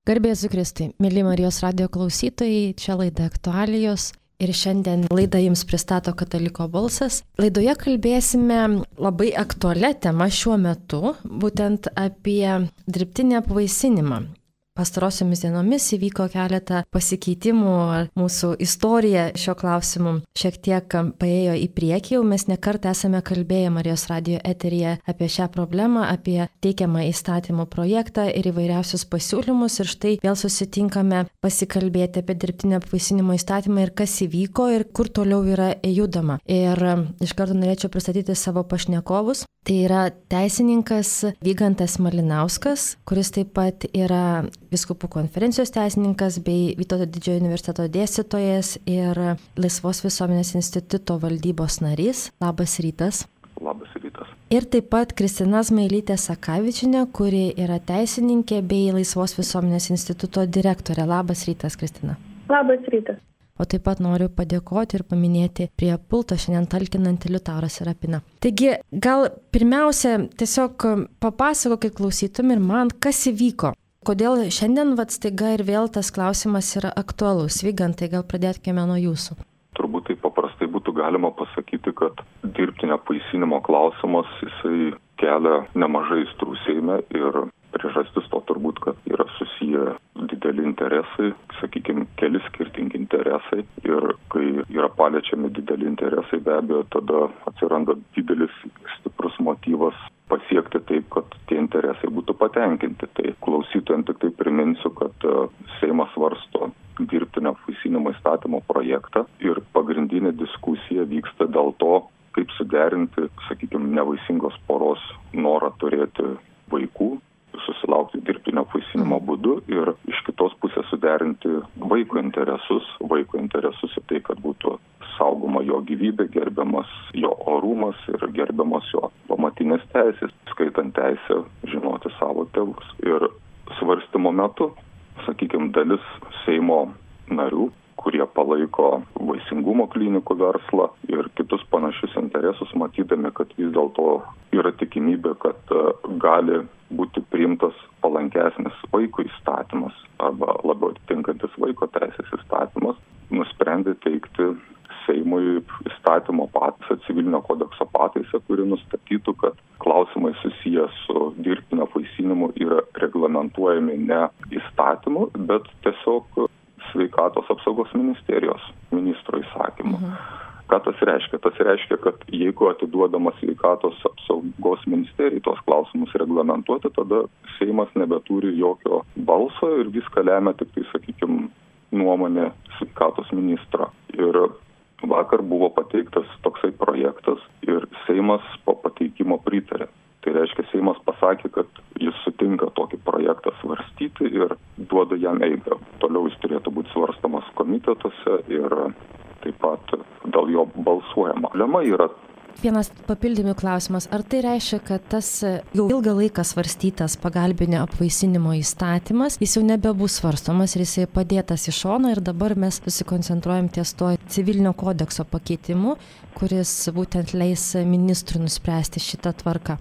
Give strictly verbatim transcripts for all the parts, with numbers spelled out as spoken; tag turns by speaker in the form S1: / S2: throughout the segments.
S1: Garbė Jėzui Kristui, mėly Marijos radijo klausytojai, čia laida Aktualijos ir šiandien laidą jums pristato Kataliko balsas. Laidoje kalbėsime labai aktualią temą šiuo metu, būtent apie dirbtinį apvaisinimą. Pastarosiomis dienomis įvyko keletą pasikeitimų, mūsų istorija šio klausimu šiek tiek paėjo į priekį, jau mes nekartą esame kalbėję Marijos radijo eteryje apie šią problemą, apie teikiamą įstatymo projektą ir įvairiausius pasiūlymus ir štai vėl susitinkame pasikalbėti apie dirbtinio apvaisinimo įstatymą ir kas įvyko ir kur toliau yra judama. Ir iš karto norėčiau pristatyti savo pašnekovus. Tai yra teisininkas Vygantas Malinauskas, kuris taip pat yra Vyskupų konferencijos teisininkas bei Vytauto didžiojo universiteto dėstytojas ir Laisvos visuomenės instituto valdybos narys. Labas rytas.
S2: Labas rytas.
S1: Ir taip pat Kristina Zmailytė Sakavičienė, kuri yra teisininkė bei Laisvos visuomenės instituto direktorė. Labas rytas, Kristina.
S3: Labas rytas.
S1: O taip pat noriu padėkoti ir paminėti prie pulto šiandien talkinantį Liutaurą Serapiną. Taigi, gal pirmiausia, tiesiog papasakokit klausytum ir man, kas įvyko. Kodėl šiandien vat staiga ir vėl tas klausimas yra aktualus? Vygantai, gal pradėtkime nuo jūsų.
S2: Turbūt tai paprastai būtų galima pasakyti, kad dirbtinio apvaisinimo klausimas jisai kelia nemažai aistrų Seime ir priežastis to turbūt, kad yra susiję dideli interesai, sakykime, keli skirtingi interesai ir kai yra paliečiami dideli interesai, be abejo, tada atsiranda didelis stiprus motyvas pasiekti taip, kad tie interesai būtų patenkinti. Tai klausytojams tik tai priminsiu, kad Seimas svarsto dirbtinio apvaisinimo įstatymo projektą ir pagrindinė diskusija vyksta dėl to, kaip suderinti, sakykime, nevaisingos poros norą turėti vaikų, susilaukti dirbtinio apvaisinimo būdu ir iš kitos pusės suderinti vaiko interesus, vaiko interesus į tai, kad būtų saugoma jo gyvybė, gerbiamas jo orumas ir gerbiamas jo pamatinės teisės, skaitant teisę žinoti savo tėvus. Ir svarstymo metu, sakykime, dalis Seimo narių, kurie palaiko vaisingumo klinikų verslą ir kitus panašius interesus, matydami, kad vis dėlto yra tikimybė, kad gali būti priimtas palankesnis vaiko įstatymas arba labiau atitinkantis vaiko teisės įstatymas, nusprendė teikti Seimui įstatymo pataisą, civilinio kodekso pataisą, kuri nustatytų, kad klausimai susiję su dirbtinio apvaisinimu yra reglamentuojami ne įstatymu, bet tiesiog Sveikatos apsaugos ministerijos ministro įsakymu. Mhm. Ką tas reiškia? Tas reiškia, kad jeigu atiduodamas Sveikatos apsaugos ministerijai tos klausimus reglamentuoti, tada Seimas nebeturi jokio balso ir viską lemia tik tai, sakykime, nuomonė Sveikatos ministro. Ir vakar buvo pateiktas toksai projektas ir Seimas po pateikimo pritarė. Tai reiškia, Seimas pasakė, kad jis sutinka tokį projektą svarstyti ir duoda jam eigą. Toliau jis turėtų būti svarstamas komitetuose ir taip pat dėl jo balsuojama. Problema yra.
S1: Vienas papildymų klausimas. Ar tai reiškia, kad tas jau ilgą laiką svarstytas pagalbinio apvaisinimo įstatymas, jis jau nebebus svarstomas ir jis padėtas į šoną ir dabar mes susikoncentruojam ties to civilinio kodekso pakeitimu, kuris būtent leis ministrui nuspręsti šitą tvarką?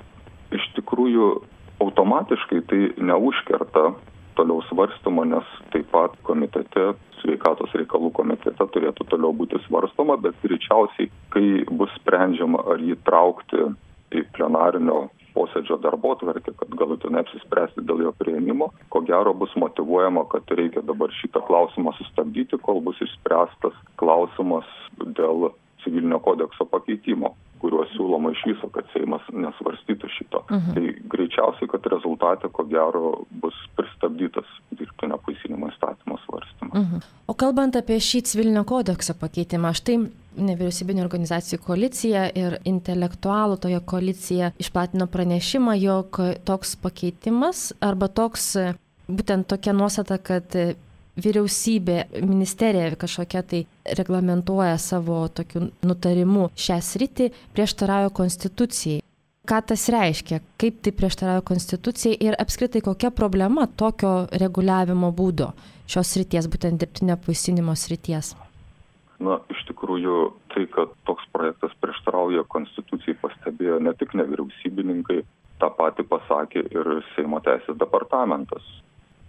S2: Iš tikrųjų, automatiškai tai neužkerta toliau svarstoma, nes taip pat komitete, Sveikatos reikalų komitete turėtų toliau būti svarstoma, bet greičiausiai, kai bus sprendžiama, ar jį traukti į plenarinio posėdžio darbotvarkę, kad galutinai apsispręsti dėl jo priėmimo, ko gero bus motyvuojama, kad reikia dabar šitą klausimą sustabdyti, kol bus išspręstas klausimas dėl civilinio kodekso pakeitimo, kuriuo siūloma iš viso, kad Seimas nesvarstytų šito. Uh-huh. Tai greičiausiai, kad rezultate, ko gero, bus pristabdytas dirbtinio apvaisinimo įstatymo svarstymas.
S1: Uh-huh. O kalbant apie šį civilinio kodekso pakeitimą, štai nevyriausybinė organizacijų koalicija ir intelektualų toje koalicija išplatino pranešimą, jog toks pakeitimas arba toks, būtent tokia nuostata, kad vyriausybė, ministerija kažkokia tai reglamentuoja savo tokiu nutarimu šią sritį, prieštarauja konstitucijai. Ką tas reiškia? Kaip tai prieštarauja konstitucijai ir apskritai kokia problema tokio reguliavimo būdo šios srities, būtent dirbtinio apvaisinimo srities?
S2: Na, iš tikrųjų, tai, kad toks projektas prieštarauja konstitucijai, pastebėjo ne tik nevyriausybininkai, tą patį pasakė ir Seimo teisės departamentas.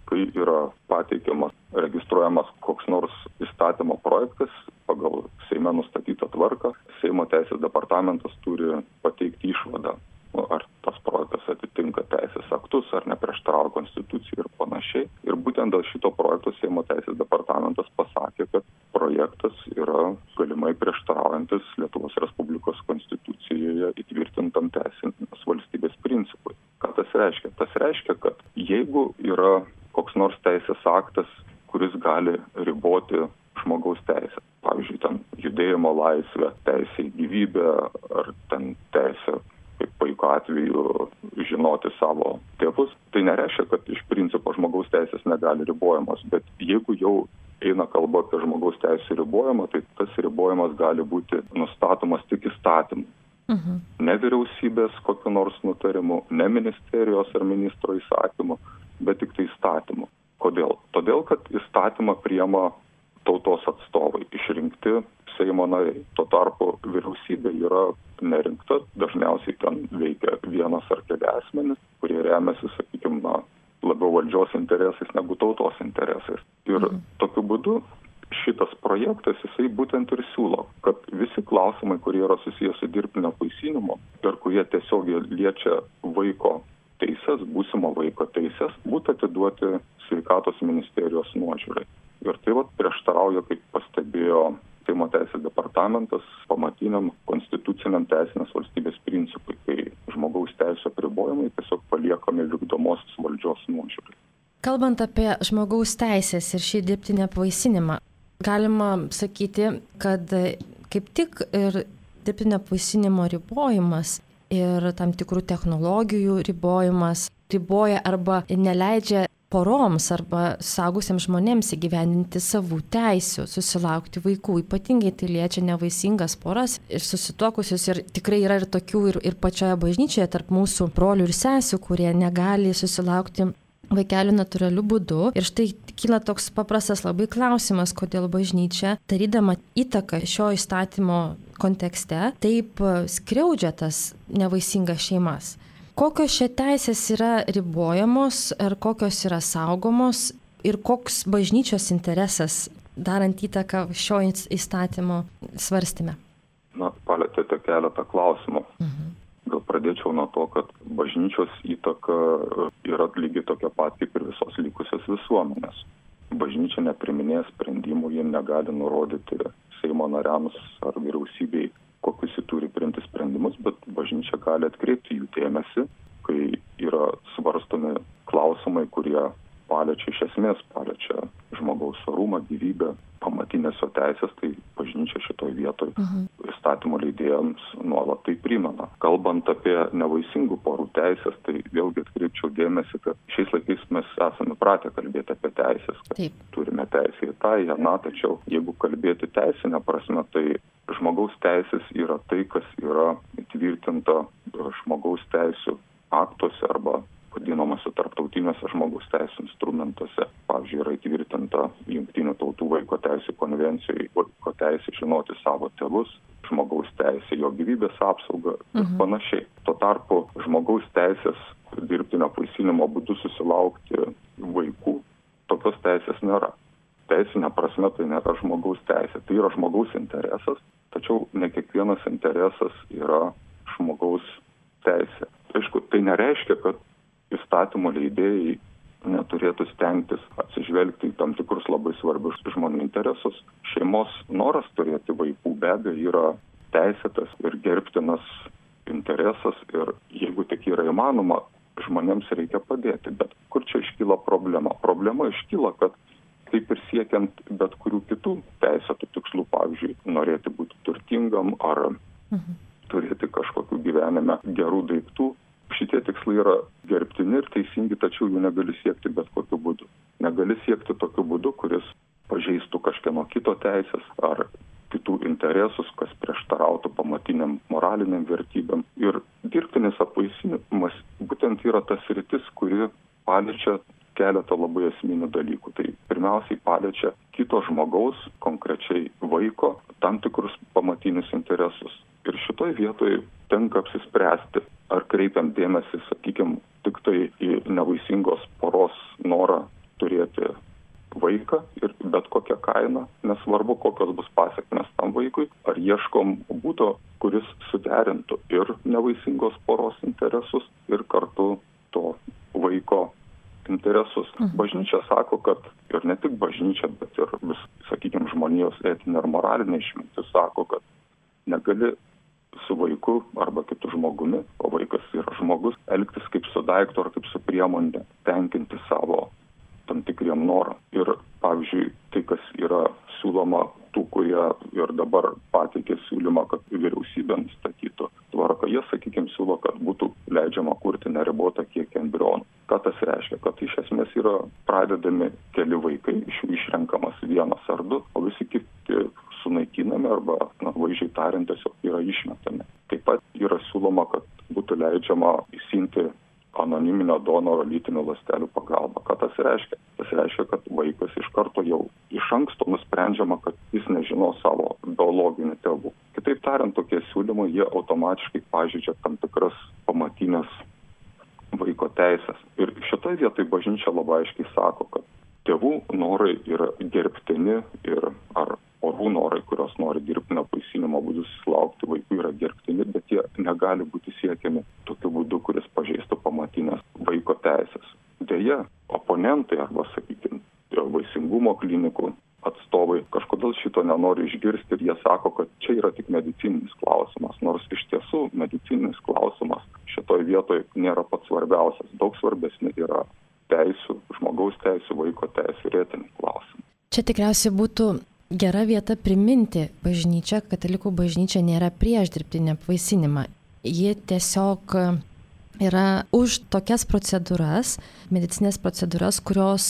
S2: kai yra pateikiamas, registruojamas koks nors įstatymo projektas pagal Seime nustatytą tvarką, Seimo teisės departamentas turi pateikti išvadą, ar tas projektas atitinka teisės aktus, ar neprieštarauja konstitucijai ir panašiai. Ir būtent dėl šito projekto Seimo teisės departamentas pasakė, kad projektas yra galimai prieštaraujantis Lietuvos Respublikos konstitucijoje įtvirtintam teisinės valstybės principui. Ką tas reiškia? Tas reiškia, kad jeigu yra koks nors teisės aktas, kuris gali riboti žmogaus teisę, pavyzdžiui, ten judėjimo laisvę, teisė į gyvybę, ar ten teisė, kaip vaiko atveju, žinoti savo tėvus, tai nereiškia, kad iš principo žmogaus teisės negali ribojamos, bet jeigu jau eina kalba apie žmogaus teisų ribojimą, tai tas ribojimas gali būti nustatomas tik įstatymu. Mhm. Ne vyriausybės kokiu nors nutarimu, ne ministerijos ar ministro įsakymu, bet tik tai įstatymu. Kodėl? Todėl, kad įstatymą priima tautos atstovai, išrinkti Seimo nariai. Tuo tarpu vyriausybė yra nerinkta, dažniausiai ten veikia vienas ar keli asmenys, kurie remiasi, sakykime, na, labiau valdžios interesais negu tautos interesais. Ir mhm. tokiu būdu šitas projektas, jisai būtent ir siūlo, kad visi klausimai, kurie yra susijęs su dirbtinio apvaisinimu ir kurie tiesiog liečia vaiko teises, būsimo vaiko teises, būtų atiduoti sveikatos ministerijos nuožiūrai. Ir tai vat prieštarauja, kaip pastebėjo Seimo teisės departamentas, pamatiniam konstituciniam teisinės valstybės principui, kai žmogaus teisų apribojimai tiesiog paliekami vykdomosios valdžios nuožiūrai.
S1: Kalbant apie žmogaus teisės ir šį dirbtinį apvaisinimą, galima sakyti, kad kaip tik ir dirbtinio apvaisinimo ribojimas ir tam tikrų technologijų ribojimas riboja arba neleidžia poroms arba suaugusiems žmonėms įgyvendinti savų teisių, susilaukti vaikų. Ypatingai tai liečia nevaisingas poras ir susituokusius. Ir tikrai yra ir tokių ir, ir pačioje bažnyčioje tarp mūsų brolių ir sesių, kurie negali susilaukti vaikelių natūraliu būdu. Ir štai kyla toks paprastas labai klausimas, kodėl bažnyčia, darydama įtaką šio įstatymo kontekste, taip skriaudžia tas nevaisingas šeimas. Kokios šie teisės yra ribojamos ar kokios yra saugomos ir koks bažnyčios interesas darant įtaką šio įstatymo svarstyme?
S2: Na, palėtėte keletą klausimų.
S1: Mhm.
S2: Gal pradėčiau nuo to, kad bažnyčios įtaka yra lygiai tokia pat kaip ir visos likusios visuomenės. Bažnyčia nepriminėja sprendimų, jie negali nurodyti Seimo nariams ar vyriausybei, kokius jį turi priimti sprendimus, bet bažnyčia gali atkreipti jų dėmesį, kai yra svarstomi klausimai, kurie paliečia iš esmės, paliečia žmogaus orumą, gyvybę, pamatinės jo teisės, tai bažnyčia šitoj vietoj uh-huh. įstatymų leidėjams nuolat tai primena. Kalbant apie nevaisingų porų teisės, tai vėlgi atkreipčiau dėmesį, kad šiais laikais mes esame pratę kalbėti apie teisės, kad Taip. turime teisę į tą, į aną, tačiau jeigu kalbėti teisinę prasme, tai žmogaus teisės yra tai, kas yra įtvirtinta žmogaus teisų aktuose arba vadinamose tarptautiniuose žmogaus teisų instrumentuose. Pavyzdžiui, yra įtvirtinta Jungtinių tautų vaiko teisų konvencijoje, vaiko teisė žinoti savo tėvus, žmogaus teisė jo gyvybės apsaugą ir mhm. panašiai. Tuo tarpu žmogaus teisės dirbtinio apvaisinimo būdu susilaukti vaikų, tokios teisės nėra. Teisinė prasme tai nėra žmogaus teisė, tai yra žmogaus interesas, tačiau ne kiekvienas interesas yra žmogaus teisė. Aišku, tai nereiškia, kad įstatymų leidėjai neturėtų stengtis atsižvelgti į tam tikrus labai svarbius žmonių interesus. Šeimos noras turėti vaikų be abejo yra teisėtas ir gerbtinas interesas ir jeigu tik yra įmanoma, žmonėms reikia padėti. Bet kur čia iškyla problema? Problema iškyla, kad kaip ir siekiant bet kurių kitų teisėtų tikslų, pavyzdžiui, norėti būti turtingam ar mhm. turėti kažkokių gyvenime gerų daiktų, šitie tikslai yra gerbtini ir teisingi, tačiau jų negali siekti bet kokiu būdu. Negali siekti tokiu būdu, kuris pažeistų kažkieno kito teisės ar kitų interesus, kas prieštarautų pamatiniam moraliniam vertybėm. Ir dirbtinis apvaisinimas būtent yra tas sritis, kuri paliečia keletą labai esminių dalykų. Tai pirmiausiai paliečia kito žmogaus, konkrečiai vaiko, tam tikrus pamatinius interesus. Ir šitoj vietoj tenka apsispręsti, ar kreipiant dėmesį, sakykime, tik tai į nevaisingos poros norą kiekvieną, nesvarbu, kokios bus pasiekmes tam vaikui, ar ieškom būdo, kuris suderintų ir nevaisingos poros interesus, ir kartu to vaiko interesus. Bažnyčia sako, kad ir ne tik bažnyčia, bet ir vis, sakykime, žmonijos etinė ir moralinė išmintis sako, kad negali su vaiku arba kitu žmogumi, o vaikas yra žmogus, elgtis kaip su daiktu ar kaip su priemonė, tenkinti savo tam tikriem noram. Ir, pavyzdžiui, tai, kas yra siūloma tų, kurie ir dabar pateikė siūlymą, kad vyriausybė nustatytų tvarką, jie, sakykime, siūlo, kad būtų leidžiama kurti neribotą kiekį embrionų. Ką tas reiškia? Kad iš esmės yra pradedami keli vaikai, iš jų išrenkamas vienas ar du, o visi kiti sunaikinami arba, na, vaizdžiai tariant, tiesiog yra išmetami. Taip pat yra siūloma, kad būtų leidžiama įsimti anoniminio donoro lytinių ląstelių pagalba. Ką tas reiškia? Tas reiškia, kad vaikas iš karto jau iš anksto nusprendžiama, kad jis nežino savo biologinių tėvų. Kitaip tariant, tokie siūlymai, jie automatiškai pažeidžia tam tikras pamatinės vaiko teisės. Ir šitoje vietoje bažnyčia labai aiškiai sako, kad tėvų norai yra gerbtini ir ar orų norai, kurios nori dirbtinio apvaisinimo būdu susilaukti vaikų, yra gerbtini, bet jie negali būti siekiami tokiu būdu, kuris pažeistų pamatinės vaiko teisės. Deja, oponentai arba, sakykime, vaisingumo klinikų atstovai kažkodėl šito nenori išgirsti ir jie sako, kad čia yra tik medicininis klausimas, nors iš tiesų medicininis klausimas šitoj vietoj nėra pats svarbiausias. Daug svarbesni yra teisų, žmogaus teisų, vaiko teisų ir etiniai klausimai.
S1: Čia tikriausiai būtų gera vieta priminti bažnyčią, katalikų bažnyčia nėra prieš dirbtinį apvaisinimą. Ji tiesiog yra už tokias procedūras, medicinės procedūras, kurios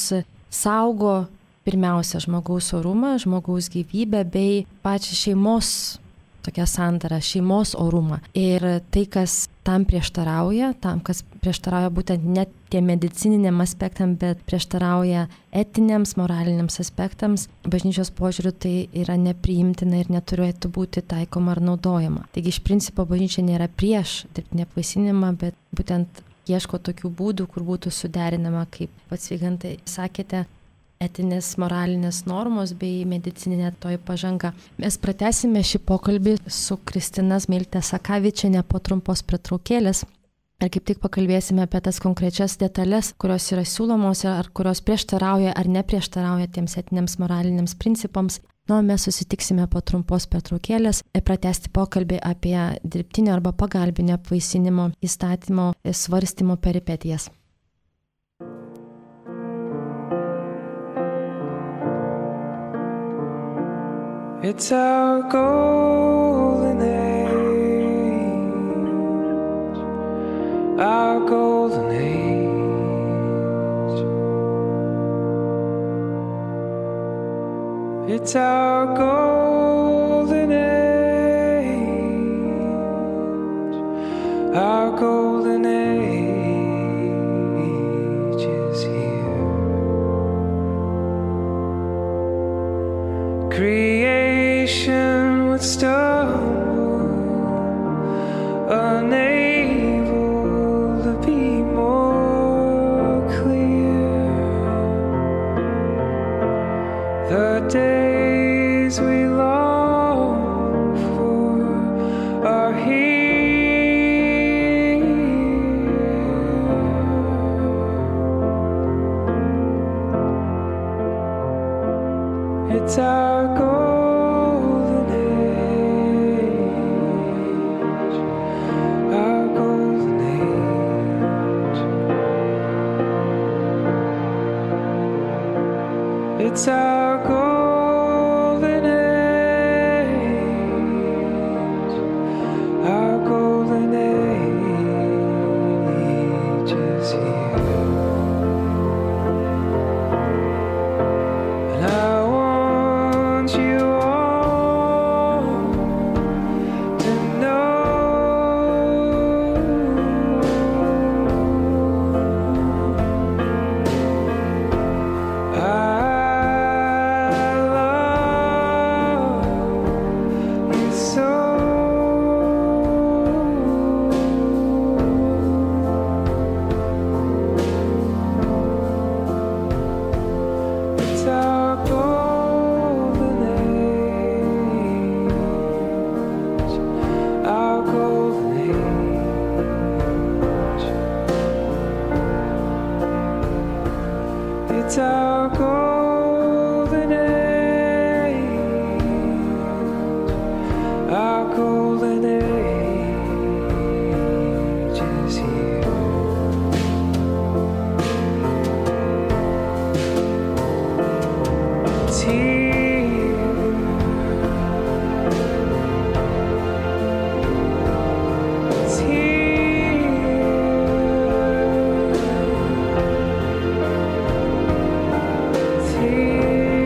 S1: saugo pirmiausia žmogaus orumą, žmogaus gyvybę bei pačią šeimos tokią sandarą, šeimos orumą. Ir tai, kas tam prieštarauja, tam, kas prieštarauja būtent ne tie medicininiam aspektam, bet prieštarauja etiniams, moraliniams aspektams, bažnyčios požiūriu tai yra nepriimtina ir neturėtų būti taikoma ar naudojama. Taigi iš principo bažnyčia nėra prieš dirbtinį apvaisinimą, bet būtent ieško tokių būdų, kur būtų suderinama, kaip pats Vygantai sakėte, etinės, moralinės normos bei medicininė toji pažanga. Mes pratęsime šį pokalbį su Kristina Zmeiltė-Sakavičienė po trumpos pertraukėlės ir kaip tik pakalbėsime apie tas konkrečias detalės, kurios yra siūlomos ar kurios prieštarauja ar neprieštarauja tiems etiniams moraliniams principams. Na, mes susitiksime po trumpos pertraukėlės ir pratęsti pokalbį apie dirbtinio arba pagalbinio apvaisinimo įstatymo svarstymo peripetijas.
S3: It's our golden age, our golden age. It's our golden age, our golden age is here. Creation would stumble, unable to be more clear. The days we long for are here. It's our golden age, our golden age. It's our golden age, our golden age is here. And I want you all to know I It's our golden age. Our golden age is here. It's here. It's here. It's here.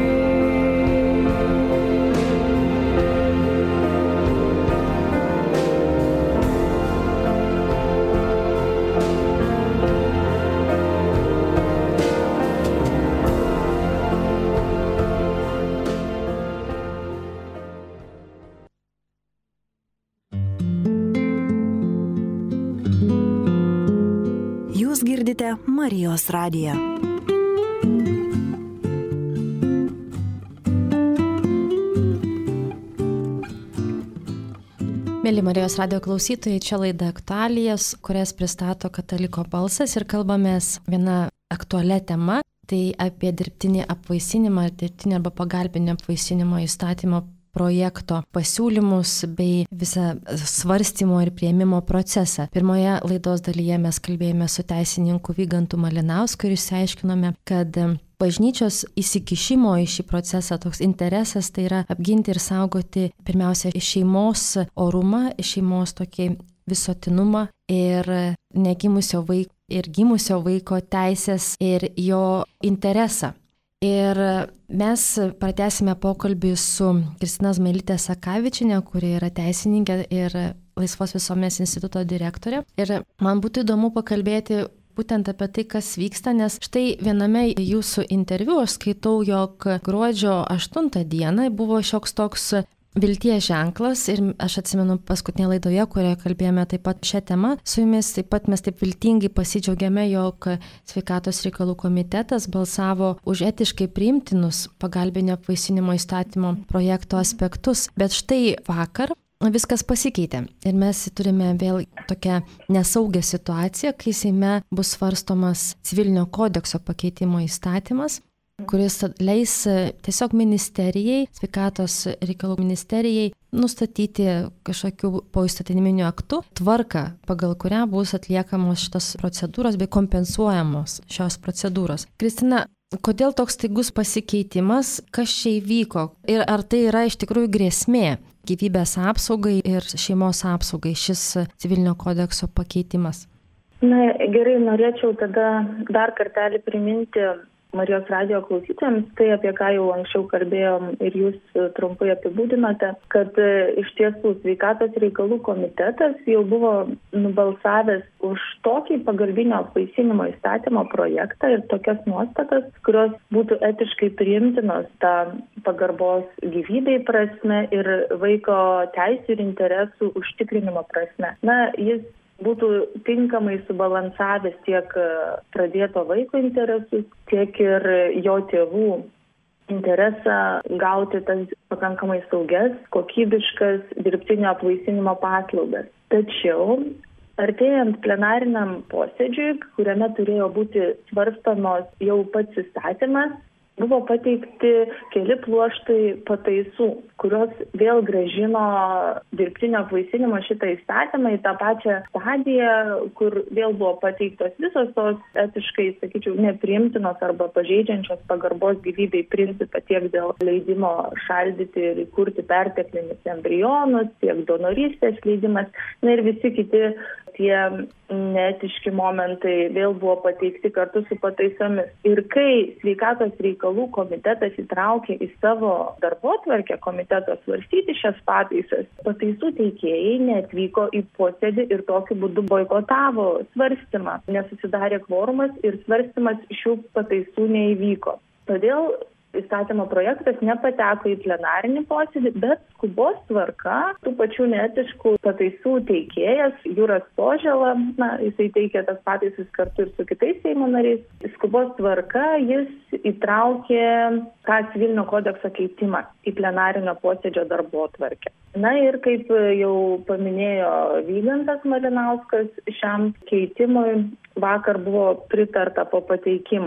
S4: Jūs girdite Marijos radiją.
S1: Mėly Marijos radijo klausytojai, čia laida Aktualijas, kurias pristato Kataliko balsas ir kalbamės viena aktualia tema, tai apie dirbtinį apvaisinimą, dirbtinį arba pagalbinį apvaisinimo įstatymo projekto pasiūlymus bei visą svarstymo ir priėmimo procesą. Pirmoje laidos dalyje mes kalbėjome su teisininku Vygantu Malinausku ir išsiaiškinome, kad bažnyčios įsikišimo į šį procesą toks interesas tai yra apginti ir saugoti pirmiausia šeimos orumą, šeimos tokį visuotinumą ir negimusio vaiko ir gimusio vaiko teisės ir jo interesą. Ir mes pratęsime pokalbį su Kristina Zmailyte Sakavičienė, kuri yra teisininkė ir Laisvos visuomenės instituto direktorė. Ir man būtų įdomu pakalbėti būtent apie tai, kas vyksta, nes štai viename jūsų interviu aš skaitau, jog gruodžio aštuntą dieną buvo šioks toks vilties ženklas ir aš atsimenu paskutinėje laidoje, kurioje kalbėjome taip pat šią temą su jumis, taip pat mes taip viltingai pasidžiaugiame, jog Sveikatos reikalų komitetas balsavo už etiškai priimtinus pagalbinio apvaisinimo įstatymo projekto aspektus, bet štai vakar viskas pasikeitė ir mes turime vėl tokią nesaugę situaciją, kai Seime bus svarstomas civilinio kodekso pakeitimo įstatymas, kuris leis tiesiog ministerijai, Sveikatos reikalų ministerijai nustatyti kažkokių poįstatyminių aktų tvarką, pagal kurią bus atliekamos šitos procedūros bei kompensuojamos šios procedūros. Kristina, kodėl toks staigus pasikeitimas, kas čia įvyko ir ar tai yra iš tikrųjų grėsmė gyvybės apsaugai ir šeimos apsaugai šis civilinio kodekso pakeitimas?
S5: Na gerai, norėčiau tada dar kartelį priminti Marijos radijo klausytojams, tai apie ką jau anksčiau kalbėjom ir jūs trumpai apibūdinote, kad iš tiesų Sveikatos reikalų komitetas jau buvo nubalsavęs už tokį pagalbinio apvaisinimo įstatymo projektą ir tokias nuostatas, kurios būtų etiškai priimtinos tą pagarbos gyvybei prasme ir vaiko teisių ir interesų užtikrinimo prasme. Na, jis būtų tinkamai subalansavęs tiek pradėto vaiko interesus, tiek ir jo tėvų interesą gauti tas pakankamai saugias, kokybiškas dirbtinio apvaisinimo paslaugas. Tačiau artėjant plenariniam posėdžiui, kuriame turėjo būti svarstomos jau pats įstatymas, buvo pateikti keli pluoštai pataisų, kurios vėl grąžino dirbtinio apvaisinimo šitą įstatymą į tą pačią stadiją, kur vėl buvo pateiktos visos tos etiškai, sakyčiau, nepriimtinos arba pažeidžiančios pagarbos gyvybei principą tiek dėl leidimo šaldyti ir įkurti perteklinius embrionus, tiek donorystės leidimas, na ir visi kiti tie neetiški momentai vėl buvo pateikti kartu su pataisomis. Ir kai Sveikatos reikalų komitetas įtraukė į savo darbotvarkę komiteto svarstyti šias pataisas, pataisų teikėjai neatvyko į posėdį ir tokiu būdu boikotavo svarstymą. Nesusidarė kvorumas ir svarstymas šių pataisų neįvyko. Todėl įstatymo projektas nepateko į plenarinį posėdį, bet skubos tvarka tų pačių neetiškų pataisų teikėjas Juras Požela, na, jisai teikė tas pataisas kartu ir su kitais Seimo nariais, skubos tvarka jis įtraukė tą civilinio kodekso keitimą į plenarinio posėdžio darbotvarkę. Na ir kaip jau paminėjo Vygantas Malinauskas, šiam keitimui vakar buvo pritarta po pateikimo.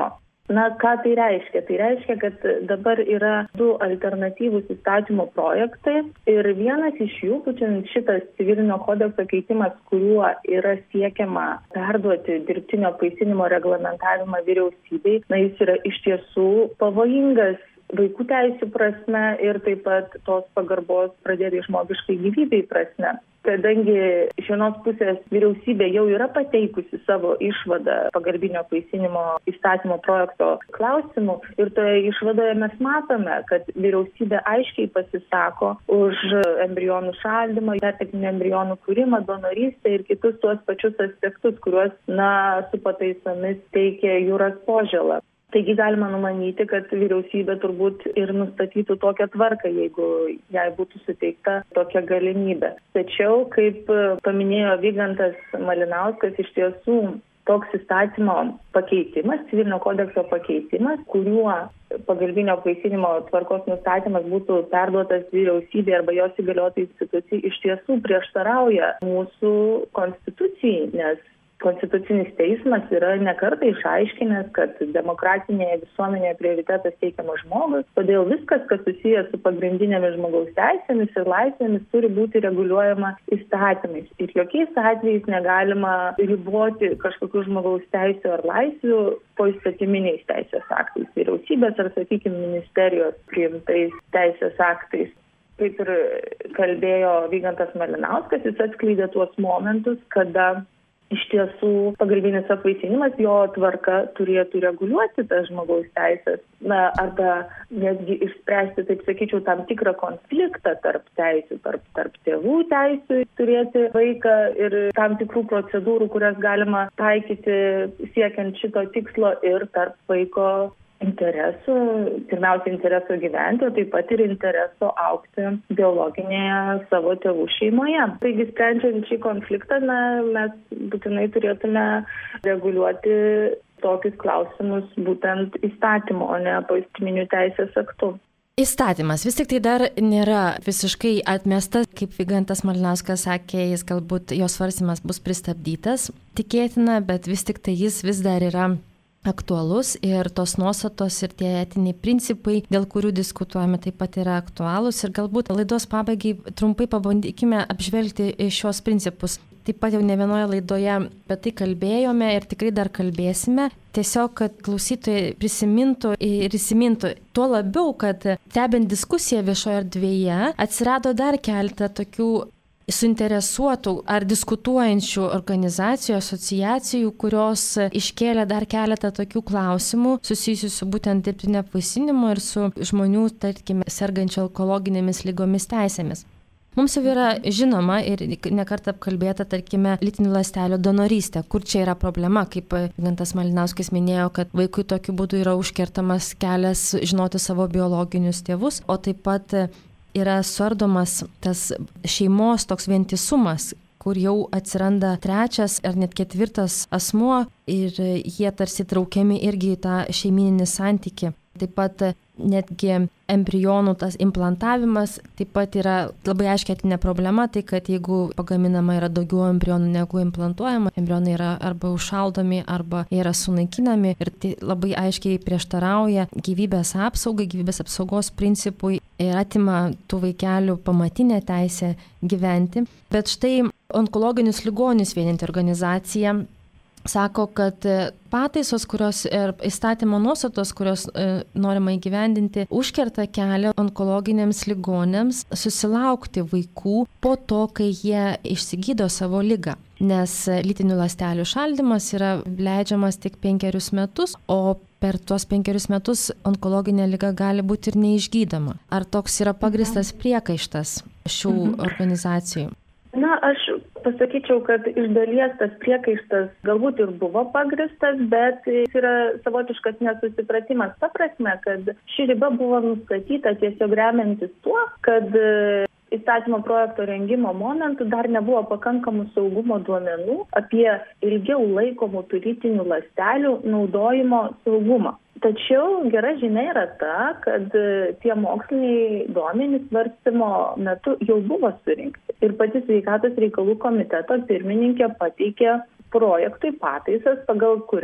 S5: Na, ką tai reiškia? Tai reiškia, kad dabar yra du alternatyvūs įstatymo projektai ir vienas iš jų, būtent šitas civilinio kodekso keitimas, kuriuo yra siekiama perduoti dirbtinio apvaisinimo reglamentavimą vyriausybei, na, jis yra iš tiesų pavojingas vaikų teisių prasme ir taip pat tos pagarbos pradėti žmogiškai gyvybei prasme. Kadangi iš vienos pusės vyriausybė jau yra pateikusi savo išvadą pagalbinio apvaisinimo įstatymo projekto klausimų ir toje išvadoje mes matome, kad vyriausybė aiškiai pasisako už embrionų šaldymą, perteklinį embrionų kūrimą, donorystę ir kitus tuos pačius aspektus, kuriuos, na, su pataisomis teikia Juras Požėla. Taigi galima numanyti, kad vyriausybė turbūt ir nustatytų tokią tvarką, jeigu jai būtų suteikta tokia galimybė. Tačiau, kaip paminėjo Vygantas Malinauskas, iš tiesų toks įstatymo pakeitimas, civilinio kodekso pakeitimas, kuriuo pagalbinio apvaisinimo tvarkos nustatymas būtų perduotas vyriausybė arba jos įgaliotai institucijai, iš tiesų prieštarauja mūsų konstitucijai, nes Konstitucinis teismas yra nekartą išaiškinęs, kad demokratinėje visuomenėje prioritetas teikiamas žmogui, todėl viskas, kas susijęs su pagrindinėmis žmogaus teisėmis ir laisvėmis, turi būti reguliuojama įstatymais. Ir jokiais atvejais negalima riboti kažkokių žmogaus teisų ar laisvių po įstatyminiais teisės aktais, vyriausybės ar, sakykime, ministerijos priimtais teisės aktais. Kaip ir kalbėjo Vygantas Malinauskas, jis atskleidė tuos momentus, kada iš tiesų pagalbinis apvaisinimas, jo tvarka turėtų reguliuoti tas žmogaus teisės, na, arba netgi išspręsti, taip sakyčiau, tam tikrą konfliktą tarp teisių, tarp, tarp tėvų teisių turėti vaiką ir tam tikrų procedūrų, kurias galima taikyti siekiant šito tikslo ir tarp vaiko interesų, pirmiausia interesų gyventi, o taip pat ir interesų augti biologinėje savo tėvų šeimoje. Taigi, sprendžiant šį konfliktą, na, mes būtinai turėtume reguliuoti tokius klausimus būtent įstatymu, o ne poįstatyminiu teisės aktu.
S1: Įstatymas vis tik tai dar nėra visiškai atmestas, kaip Vygantas Malinauskas sakė, jis galbūt jos svarstymas bus pristabdytas, tikėtina, bet vis tik tai jis vis dar yra aktualus ir tos nuostatos ir tie etiniai principai, dėl kurių diskutuojame, taip pat yra aktualūs ir galbūt laidos pabaigai trumpai pabandykime apžvelgti šios principus. Taip pat jau ne vienoje laidoje apie tai kalbėjome ir tikrai dar kalbėsime. Tiesiog, kad klausytojai prisimintų ir įsimintų. Tuo labiau, kad stebint diskusiją viešoje erdvėje atsirado dar keletą tokių suinteresuotų ar diskutuojančių organizacijų, asociacijų, kurios iškėlė dar keletą tokių klausimų susijusių su būtent dirbtinio apvaisinimu ir su žmonių, tarkime, sergančių onkologinėmis lygomis teisėmis. Mums jau yra žinoma ir nekartą apkalbėta, tarkime, lytinių ląstelių donorystė, kur čia yra problema, kaip Vygantas Malinauskas minėjo, kad vaikui tokiu būdu yra užkertamas kelias žinoti savo biologinius tėvus, o taip pat yra suardomas tas šeimos toks vientisumas, kur jau atsiranda trečias ar net ketvirtas asmuo ir jie tarsi traukiami irgi į tą šeimininį santykį. Taip pat netgi embrionų tas implantavimas taip pat yra labai aiškiai etinė problema, tai kad jeigu pagaminama yra daugiau embrionų negu implantuojama, embrionai yra arba užšaldomi, arba yra sunaikinami ir tai labai aiškiai prieštarauja gyvybės apsaugai, gyvybės apsaugos principui ir atima tų vaikelių pamatinę teisę gyventi. Bet štai onkologinius ligonius vieninti organizacija sako, kad pataisos, kurios ir įstatymo nuostatos, kurios e, norima įgyvendinti, užkerta kelią onkologiniams ligonėms susilaukti vaikų po to, kai jie išsigydo savo ligą. Nes lytinių ląstelių šaldymas yra leidžiamas tik penkerius metus, o per tuos penkerius metus onkologinė liga gali būti ir neišgydoma. Ar toks yra pagristas priekaištas šių organizacijų?
S5: Na, aš pasakyčiau, kad iš dalies tas priekaištas galbūt ir buvo pagristas, bet jis yra savotiškas nesusipratimas. Ta prasme, kad ši riba buvo nustatyta tiesiog remiantis tuo, kad įstatymo projekto rengimo momentu dar nebuvo pakankamų saugumo duomenų apie ilgiau laikomų tų lytinių ląstelių naudojimo saugumą. Tačiau gera žinia yra ta, kad tie moksliniai duomenys svarstymo metu jau buvo surinkti. Ir pati Sveikatos reikalų komiteto pirmininkė pateikė projektui pataisas, pagal kurias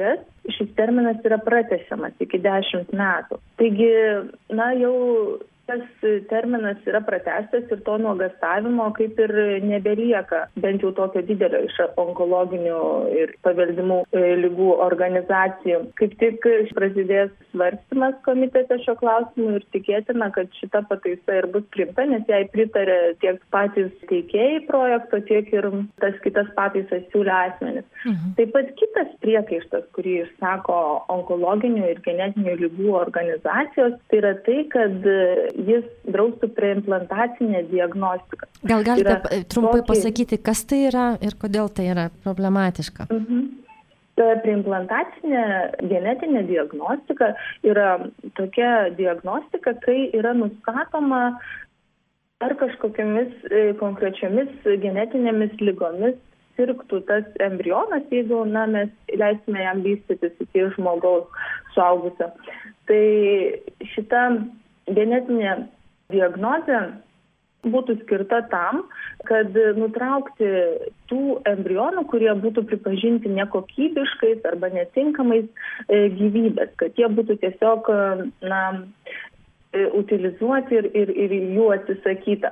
S5: šis terminas yra pratęsiamas iki dešimt metų. Taigi, na, jau tas terminas yra pratęstas ir to nuogąstavimo kaip ir nebelieka, bent jau tokio didelio iš onkologinių ir paveldimų ligų organizacijų. Kaip tik prasidės svarstymas komitete šio klausimu ir tikėtina, kad šita pataisa ir bus priimta, nes jai pritarė tiek patys teikėjai projekto, tiek ir tas kitas pataisas siūlė asmenis. Mhm. Taip pat kitas priekaištas, kurį išsako onkologinių ir genetinių ligų organizacijos, tai yra tai, kad jis draustų preimplantacinę diagnostiką.
S1: Gal galite trumpai tokį... pasakyti, kas tai yra ir kodėl tai yra problematiška?
S5: Mhm. Ta preimplantacinė genetinė diagnostika yra tokia diagnostika, kai yra nustatoma, ar kažkokiamis konkrečiomis genetinėmis ligomis sirgtų tas embrionas, jeigu na, mes leisime jam vystytis iki žmogaus suaugusio. Tai šita genetinė diagnozė būtų skirta tam, kad nutraukti tų embrionų, kurie būtų pripažinti nekokybiškais arba netinkamais gyvybės, kad jie būtų tiesiog na, utilizuoti ir, ir, ir jų atsisakyta.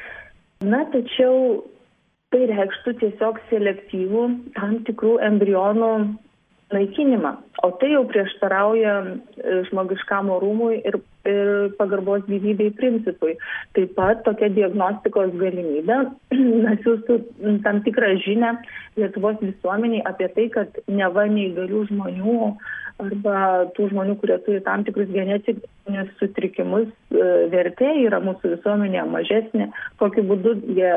S5: Na, tačiau tai reikštų tiesiog selektyvų tam tikrų embrionų naikinimą, o tai jau prieštarauja žmogiškam orumui ir, ir pagarbos gyvybei principui. Taip pat tokia diagnostikos galimybė siūstų tam tikrą žinią Lietuvos visuomeniai apie tai, kad neva neįgalių žmonių arba tų žmonių, kurie turi tam tikrus genetinius sutrikimus, vertė yra mūsų visuomenėje mažesnė, kokiu būdu jie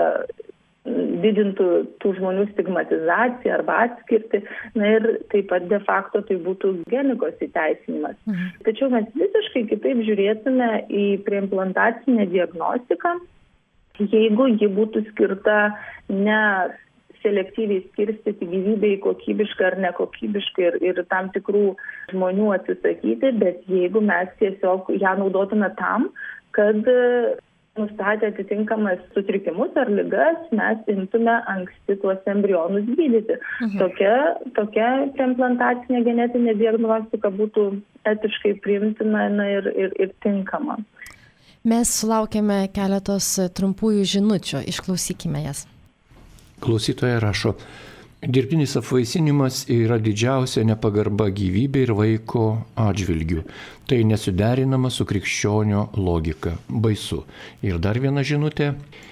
S5: didintų tų žmonių stigmatizaciją arba atskirti, na ir taip pat de facto tai būtų genikos įteisinimas. Mhm. Tačiau mes visiškai kitaip žiūrėtume į preimplantacinę diagnostiką, jeigu ji būtų skirta ne selektyviai skirstyti gyvybei kokybiškai ar nekokybiškai ir, ir tam tikrų žmonių atsisakyti, bet jeigu mes tiesiog ją naudotume tam, kad nustatę atitinkamas sutrikimus ar ligas, mes imtume anksti tuos embrionus gydyti. Mhm. Tokia, tokia preimplantacinė genetinė diagnostika būtų etiškai priimtina na, ir, ir, ir tinkama.
S1: Mes sulaukėme keletos trumpųjų žinučių, išklausykime jas.
S6: Klausytoja rašo, dirbtinis apvaisinimas yra didžiausia nepagarba gyvybė ir vaiko atžvilgių. Tai nesuderinama su krikščionio logika. Baisu. Ir dar viena žinutė.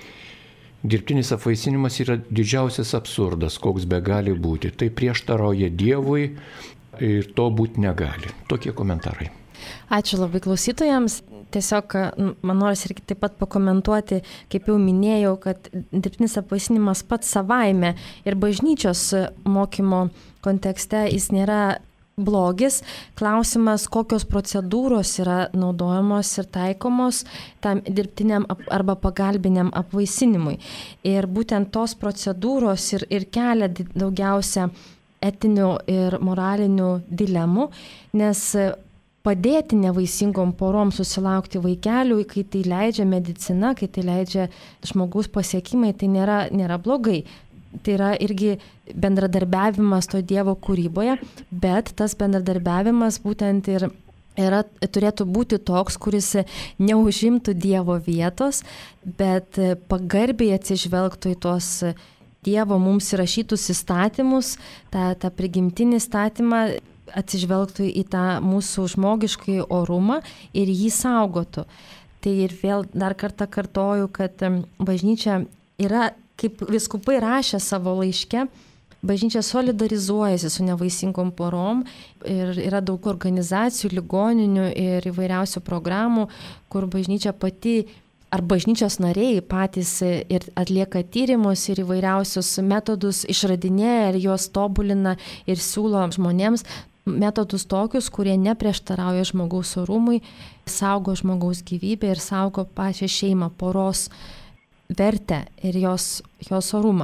S6: Dirbtinis apvaisinimas yra didžiausias absurdas, koks be gali būti. Tai prieštarauja Dievui ir to būti negali. Tokie komentarai.
S1: Ačiū labai klausytojams. Tiesiog man norisi irgi taip pat pakomentuoti, kaip jau minėjau, kad dirbtinis apvaisinimas pats savaime ir bažnyčios mokymo kontekste jis nėra blogis. Klausimas, kokios procedūros yra naudojamos ir taikomos tam dirbtiniam arba pagalbiniam apvaisinimui. Ir būtent tos procedūros ir, ir kelia daugiausia etinių ir moralinių dilemų, nes padėti nevaisingom porom susilaukti vaikelių, kai tai leidžia medicina, kai tai leidžia žmogaus pasiekimai, tai nėra, nėra blogai. Tai yra irgi bendradarbiavimas to Dievo kūryboje, bet tas bendradarbiavimas būtent ir yra, turėtų būti toks, kuris neužimtų Dievo vietos, bet pagarbiai atsižvelgtų į tuos Dievo mums įrašytus įstatymus, tą, tą prigimtinį įstatymą, atsižvelgtų į tą mūsų žmogiškai orumą ir jį saugotų. Tai ir vėl dar kartą kartoju, kad bažnyčia yra, kaip vyskupai rašė savo laiške, bažnyčia solidarizuojasi su nevaisingom porom ir yra daug organizacijų, ligoninių ir įvairiausių programų, kur bažnyčia pati ar bažnyčios nariai patys ir atlieka tyrimus ir įvairiausius metodus išradinėja ir juos tobulina ir siūlo žmonėms metodus tokius, kurie neprieštarauja žmogaus orumui, saugo žmogaus gyvybę ir saugo pačią šeimą, poros vertę ir jos, jos orumą.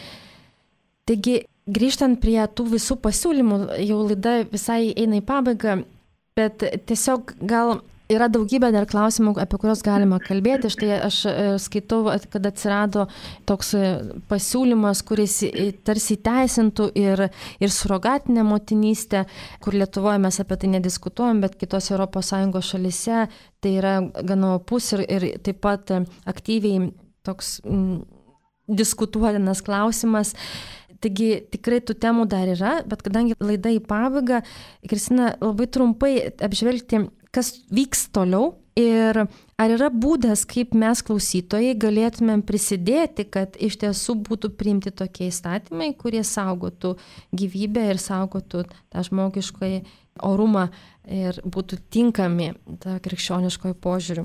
S1: Taigi, grįžtant prie tų visų pasiūlymų, jau laida visai eina į pabaigą, bet tiesiog gal Yra daugybė dar klausimų, apie kuriuos galima kalbėti. Štai aš skaitau, kad atsirado toks pasiūlymas, kuris tarsi teisintų ir, ir surogatinę motinystę, kur Lietuvoje mes apie tai nediskutuojam, bet kitos Europos Sąjungos šalyse tai yra gana opus ir, ir taip pat aktyviai toks m, diskutuotinas klausimas. Taigi tikrai tų temų dar yra, bet kadangi laida į pabaigą, Kristina, labai trumpai apžvelgti, kas vyks toliau ir ar yra būdas, kaip mes klausytojai galėtumėm prisidėti, kad iš tiesų būtų priimti tokie įstatymai, kurie saugotų gyvybę ir saugotų tą žmogiškąjį orumą ir būtų tinkami tą krikščioniškojų požiūrių.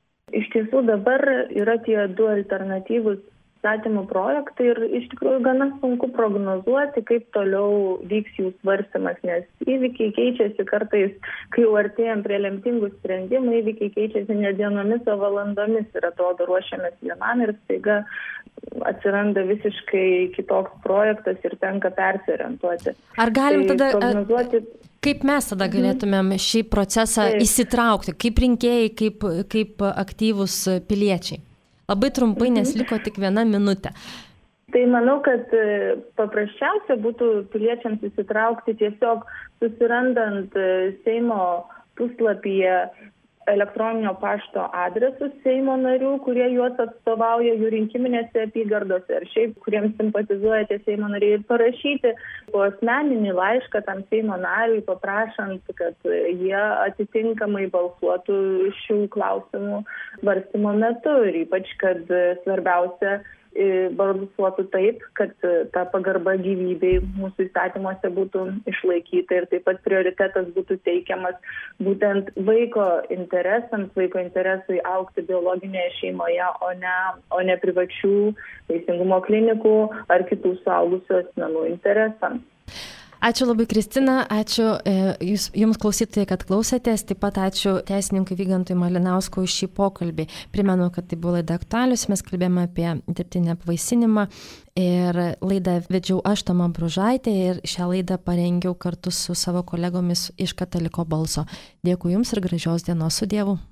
S5: Iš tiesų dabar yra tie du alternatyvūs įstatymų projektai ir iš tikrųjų gana sunku prognozuoti, kaip toliau vyks jų svarstymas, nes įvykiai keičiasi kartais, kai jau artėjom prie lemtingų sprendimų, įvykiai keičiasi ne dienomis, o valandomis ir atrodo ruošiamės vienam ir staiga atsiranda visiškai kitoks projektas ir tenka persiorientuoti.
S1: Ar galim
S5: tai
S1: tada...
S5: prognozuoti...
S1: Kaip mes tada galėtumėm šį procesą Taip. įsitraukti, kaip rinkėjai, kaip, kaip aktyvūs piliečiai? Labai trumpai, nes liko tik viena minutė.
S5: Tai manau, kad paprasčiausia būtų piliečiams įsitraukti tiesiog susirandant Seimo puslapyje elektroninio pašto adresus Seimo narių, kurie juos atstovauja jų rinkiminėse apygardose ar šiaip, kuriems simpatizuoja tie Seimo nariai, ir parašyti po asmeninį laišką tam Seimo nariui, paprašant, kad jie atitinkamai balsuotų šių klausimų svarstymo metu ir ypač, kad svarbiausia balsuotų taip, kad ta pagarba gyvybei mūsų įstatymuose būtų išlaikyta ir taip pat prioritetas būtų teikiamas būtent vaiko interesams, vaiko interesui augti biologinėje šeimoje, o ne, o ne privačių vaisingumo klinikų ar kitų suaugusių asmenų interesams.
S1: Ačiū labai, Kristina, ačiū jūs, jums klausytojai, kad klausėtės, taip pat ačiū teisininkui Vygantui Malinauskui už šį pokalbį. Primenu, kad tai buvo laida Aktualius, mes kalbėjome apie dirbtinį apvaisinimą ir laidą vedžiau aš, Toma Bružaitė, ir šią laidą parengiau kartu su savo kolegomis iš Kataliko balso. Dėkui jums ir gražios dienos, su Dievu.